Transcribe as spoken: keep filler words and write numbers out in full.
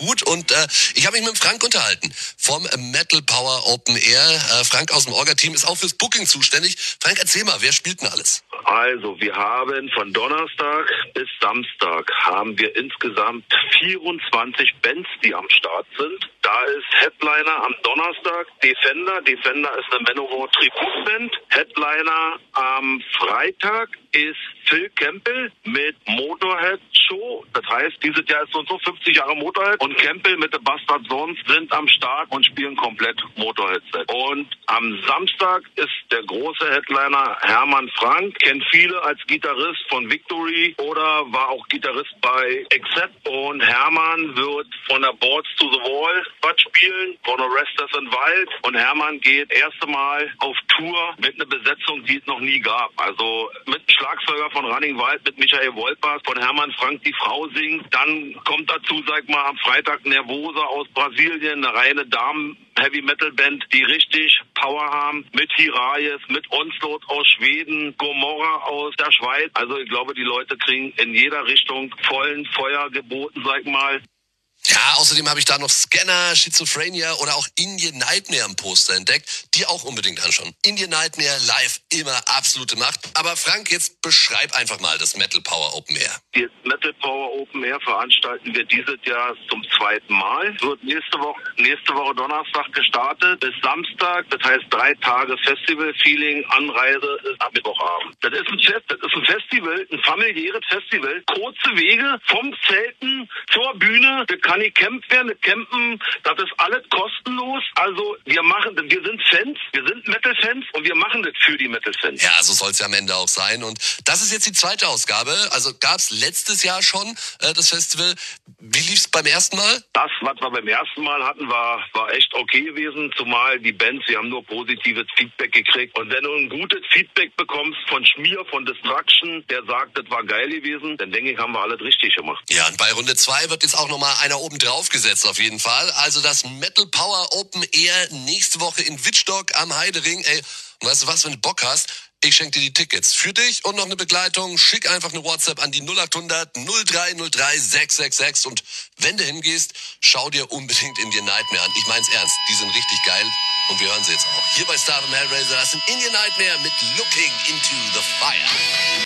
gut. Und äh, ich habe mich mit Frank unterhalten vom Metal Power Open Air. Äh, Frank aus dem Orga-Team ist auch fürs Booking zuständig. Frank, erzähl mal, wer spielt denn alles? Also, wir haben von Donnerstag bis Samstag haben wir insgesamt vierundzwanzig Bands, die am Start sind. Da ist Headliner am Donnerstag Defender. Defender ist eine Manowar-Tributband. Headliner am Freitag ist Phil Campbell mit Motorhead Show. Das heißt, dieses Jahr ist so und so fünfzig Jahre Motorhead. Und Campbell mit The Bastard Sons sind am Start und spielen komplett Motorhead-Set. Und am Samstag ist der große Headliner Hermann Frank. Kennt viele als Gitarrist von Victory oder war auch Gitarrist bei Accept. Und Hermann wird von der Boards to the Wall was spielen, von der Resters in Wild. Und Hermann geht erste Mal auf Tour mit einer Besetzung, die es noch nie gab. Also mit einem Schlagzeuger von Running Wild, mit Michael Wolpers, von Hermann Frank die Frau singt. Dann kommt dazu, sag mal, am Freitag Nervosa aus Brasilien, eine reine Damen-Heavy-Metal-Band, die richtig Power haben, mit Hirayes, mit Onslaught aus Schweden, Gomorra aus der Schweiz. Also ich glaube, die Leute kriegen in jeder Richtung vollen Feuer geboten, sag mal. Ja, außerdem habe ich da noch Scanner, Schizophrenia oder auch Indian Nightmare im Poster entdeckt, die auch unbedingt anschauen. Indian Nightmare live, immer absolute Macht. Aber Frank, jetzt beschreib einfach mal das Metal Power Open Air. Das Metal Power Open Air veranstalten wir dieses Jahr zum zweiten Mal. Wird nächste Woche, nächste Woche Donnerstag gestartet bis Samstag. Das heißt drei Tage Festival-Feeling. Anreise ist ab Mittwochabend. Das ist ein Fest, das ist ein Festival, ein familiäres Festival. Kurze Wege vom Zelten zur Bühne. Das kann nicht campt werden, das Campen, das ist alles kostenlos. Also wir machen, wir sind Fans, wir sind Metal-Fans und wir machen das für die Metal-Fans. Ja, so soll es ja am Ende auch sein. Und das ist jetzt die zweite Ausgabe. Also gab es letztes Jahr schon äh, das Festival. Wie lief es beim ersten Mal? Das, was wir beim ersten Mal hatten, war, war echt okay gewesen. Zumal die Bands, wir haben nur positives Feedback gekriegt. Und wenn du ein gutes Feedback bekommst von Schmier, von Destruction, der sagt, das war geil gewesen, dann denke ich, haben wir alles richtig gemacht. Ja, und bei Runde zwei wird jetzt auch nochmal einer oben drauf gesetzt auf jeden Fall. Also das Metal Power Open Air nächste Woche in Wittstock am Heidering. Ey, und weißt du was, wenn du Bock hast, ich schenke dir die Tickets für dich und noch eine Begleitung. Schick einfach eine WhatsApp an die null acht hundert null drei null drei sechs sechs sechs und wenn du hingehst, schau dir unbedingt Indian Nightmare an. Ich mein's ernst, die sind richtig geil und wir hören sie jetzt auch. Hier bei Stardom Hellraiser, das sind Indian Nightmare mit Looking into the Fire.